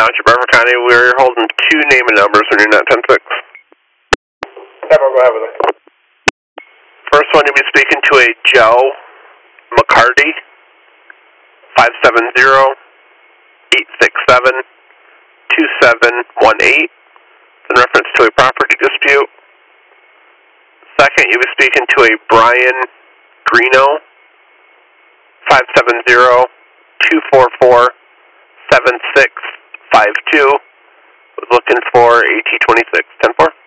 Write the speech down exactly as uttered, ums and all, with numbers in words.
Township, Brevard County. We're holding two name and numbers when you're not ten six. Yeah, go ahead with it. First one, you'll be speaking to a Joe McCarty, five seven zero, eight six seven, two seven one eight, in reference to a property dispute. Second, you'll be speaking to a Brian Greeno, five seven zero, two four four, seven six five two, was looking for A T twenty-six, ten four.